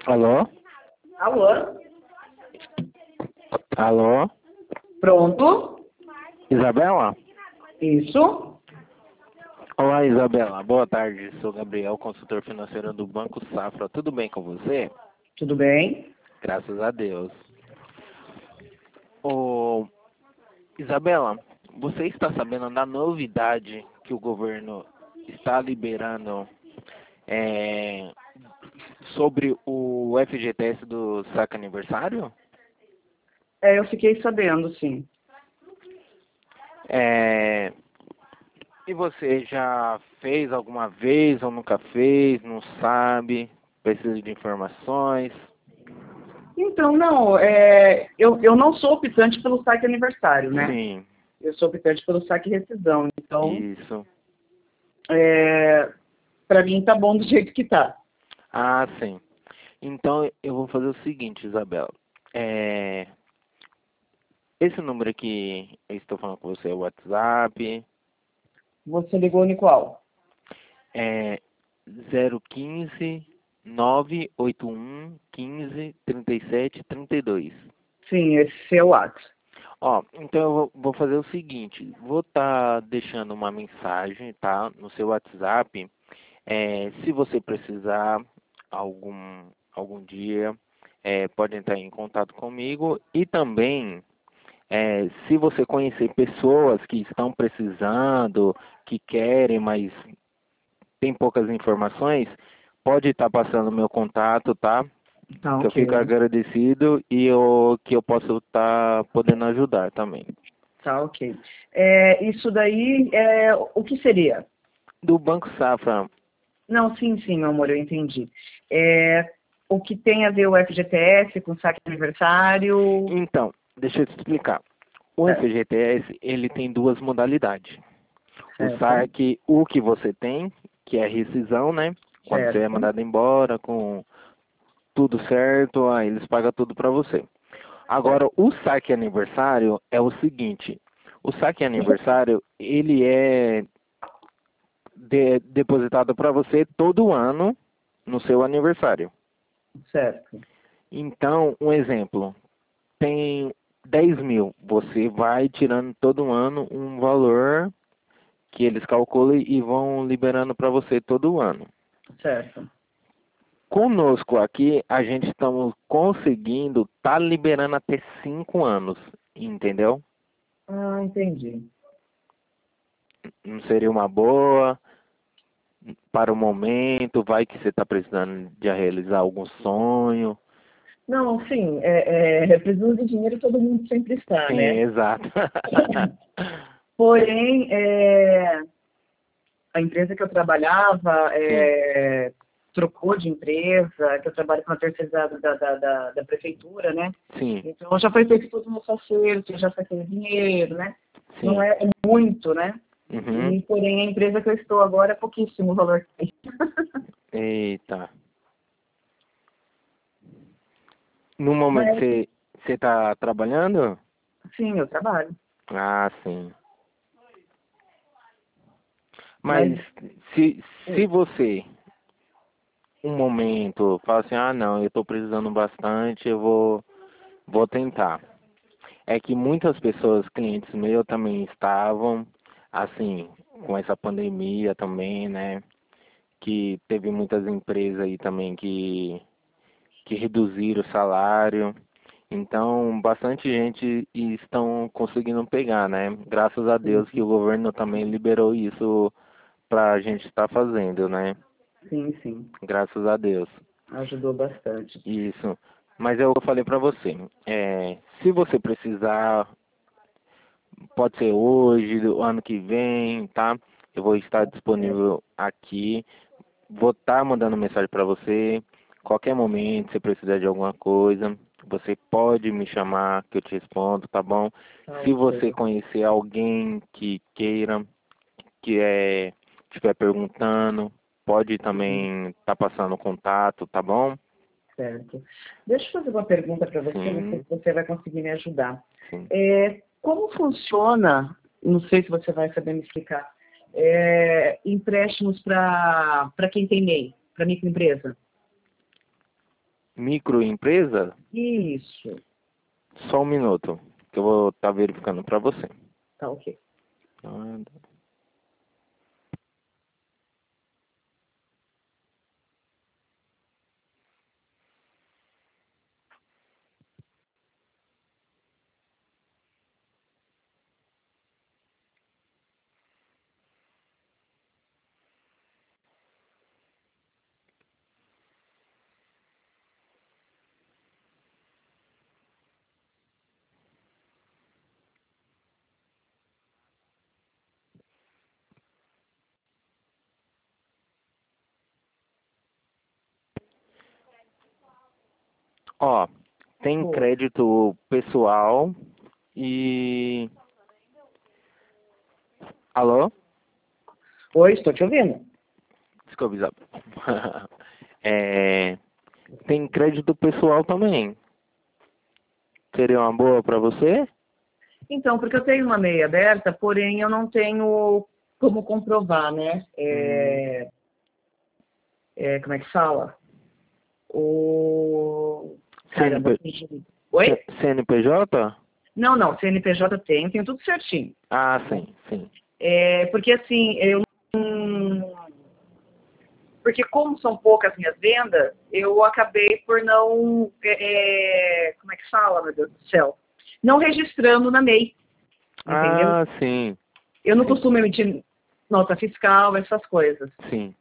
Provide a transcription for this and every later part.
Alô? Alô? Alô? Pronto? Isabela? Isso? Olá, Isabela. Boa tarde. Sou Gabriel, consultor financeiro do Banco Safra. Tudo bem com você? Tudo bem? Graças a Deus. Ô, Isabela, você está sabendo da novidade que o governo está liberando sobre o FGTS do saque aniversário? Eu fiquei sabendo, sim. É, E você já fez alguma vez ou nunca fez? Não sabe? Precisa de informações? Então, não, eu não sou optante pelo saque aniversário, né? Sim, Eu sou optante pelo saque rescisão. Então, isso. para mim tá bom do jeito que tá. Ah, sim. Então eu vou fazer o seguinte, Isabela. Esse número aqui, eu estou falando com você, é o WhatsApp, Você ligou no qual? é 015 981 15 37 32. Sim, esse é seu WhatsApp. Ó, então eu vou fazer o seguinte, vou estar deixando uma mensagem, tá, no seu WhatsApp. Se você precisar algum dia, pode entrar em contato comigo. E também, se você conhecer pessoas que estão precisando, que querem, mas tem poucas informações, pode estar passando meu contato, tá? Tá, Que eu fico ok. agradecido e que eu posso estar podendo ajudar também. Tá, ok. Isso daí, o que seria? Do Banco Safra. Não, sim, sim, meu amor, eu entendi. O que tem a ver o FGTS com saque aniversário? Então, deixa eu te explicar. O Certo, FGTS, ele tem duas modalidades. O certo, saque, o que você tem, que é a rescisão, né? Quando você é certo. mandado embora com tudo certo, aí eles pagam tudo para você. Agora, Certo. o saque aniversário é o seguinte. O saque aniversário, ele é depositado para você todo ano no seu aniversário. Certo. Então, um exemplo, tem 10 mil, você vai tirando todo ano um valor que eles calculam e vão liberando para você todo ano. Certo. Conosco aqui, a gente estamos conseguindo tá liberando até 5 anos, entendeu? Ah, entendi. Não seria uma boa para o momento, vai que você está precisando de realizar algum sonho. Não, sim, precisando de dinheiro todo mundo sempre está, Sim, né? exato. Porém, a empresa que eu trabalhava Sim, trocou de empresa, que eu trabalho com a terceirizada da prefeitura, né? sim, Então já foi feito todo o nosso acerto, já foi feito dinheiro, né? Não sim. é muito, né? Uhum. E, porém, a empresa que eu estou agora é pouquíssimo o valor que tem. Eita. No momento Mas, você está trabalhando? sim, eu trabalho. Ah, sim. Mas, Mas se você, um momento, fala assim, ah, não, eu estou precisando bastante, vou tentar. É que muitas pessoas, clientes meus também estavam, assim, com essa pandemia também, né? Que teve muitas empresas aí também que reduziram o salário. Então, bastante gente estão conseguindo pegar, né? Graças a sim, Deus que o governo também liberou isso para a gente estar fazendo, né? sim, sim. Graças a Deus. Ajudou bastante. Isso. Mas eu falei para você, se você precisar, pode ser hoje, do ano que vem, tá? Eu vou estar disponível aqui. Vou estar mandando mensagem para você. Qualquer momento, se precisar de alguma coisa, você pode me chamar que eu te respondo, tá bom? Tá Se você ok. conhecer alguém que queira, que estiver perguntando, pode Sim, também estar passando contato, tá bom? certo. Deixa eu fazer uma pergunta para você, não sei Sim, se você vai conseguir me ajudar. sim. Como funciona, não sei se você vai saber me explicar, empréstimos para quem tem MEI, para microempresa? Microempresa? Isso. Só um minuto, que eu vou estar verificando para você. Tá ok. Ó, tem Boa. crédito pessoal e... Alô? Oi, estou te ouvindo. Desculpa, Isabel. É, tem crédito pessoal também. Seria uma boa para você? Então, porque eu tenho uma MEI aberta, porém eu não tenho como comprovar, né? Hum, Como é que fala? O... Caramba, CNP, fugiu. Oi? CNPJ? Não, não, CNPJ tenho tudo certinho. Ah, sim, sim. Porque assim, porque como são poucas minhas vendas, eu acabei por não, como é que fala, meu Deus do céu? Não registrando na MEI, entendeu? Ah, sim, Eu não sim, costumo emitir nota fiscal, essas coisas. sim.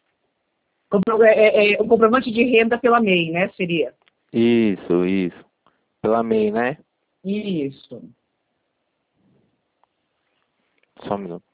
O comprovante de renda pela MEI, né? Seria. Isso. Pela MEI, né? Isso. Só um minuto.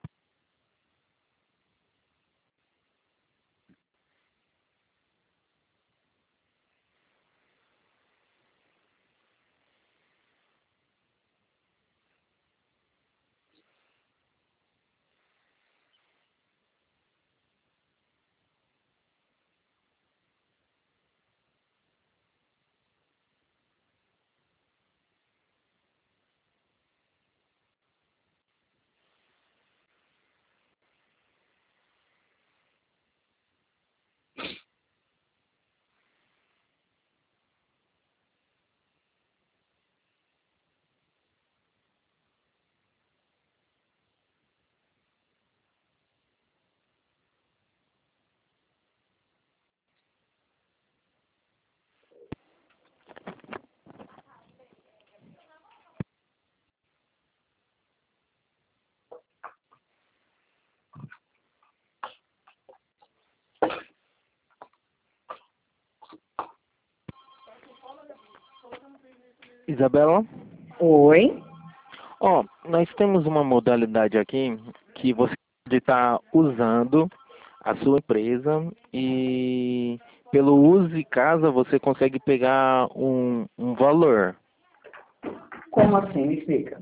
Isabela? Oi. Ó, nós temos uma modalidade aqui que você pode estar usando a sua empresa e pelo uso de casa você consegue pegar um valor. Como assim? Me explica.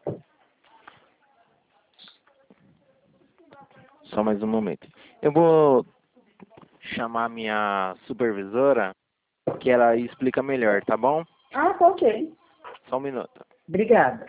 Só mais um momento. Eu vou chamar minha supervisora que ela explica melhor, tá bom? Ah, tá ok. Só um minuto. Obrigada.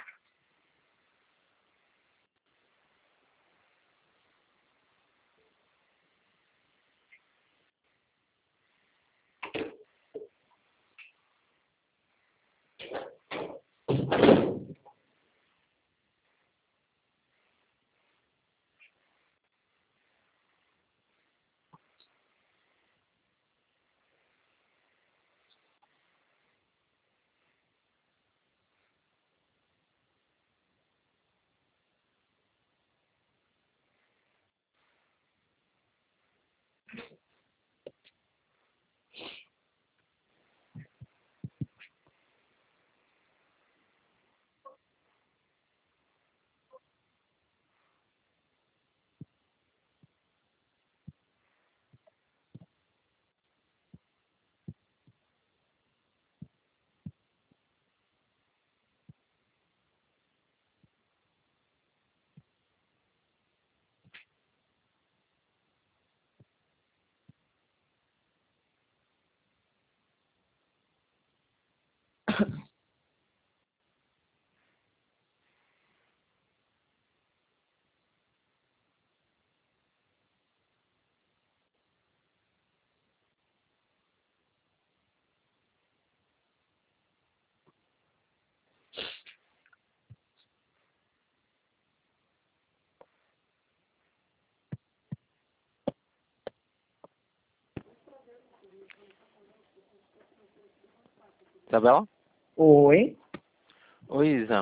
Isabela? Oi. Oi, Isa.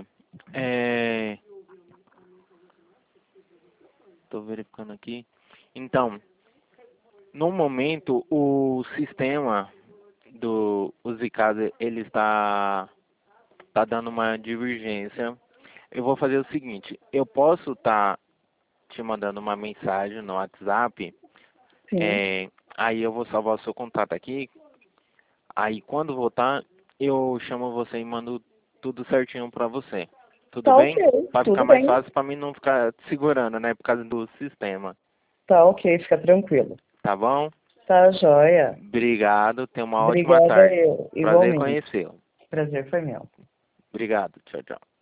Tô verificando aqui. Então, no momento, o sistema do Zicada, ele tá dando uma divergência. Eu vou fazer o seguinte, eu posso estar te mandando uma mensagem no WhatsApp, Sim. aí eu vou salvar o seu contato aqui, aí quando voltar, eu chamo você e mando tudo certinho pra você. Tudo Tá bem? ok, Pra ficar tudo mais bem. fácil, pra mim não ficar segurando, né, por causa do sistema. Tá ok, fica tranquilo. Tá bom? Tá joia. Obrigado, tenha uma ótima Obrigada tarde. eu, Prazer em igualmente. conhecê-lo. Prazer foi meu. Obrigado, tchau, tchau.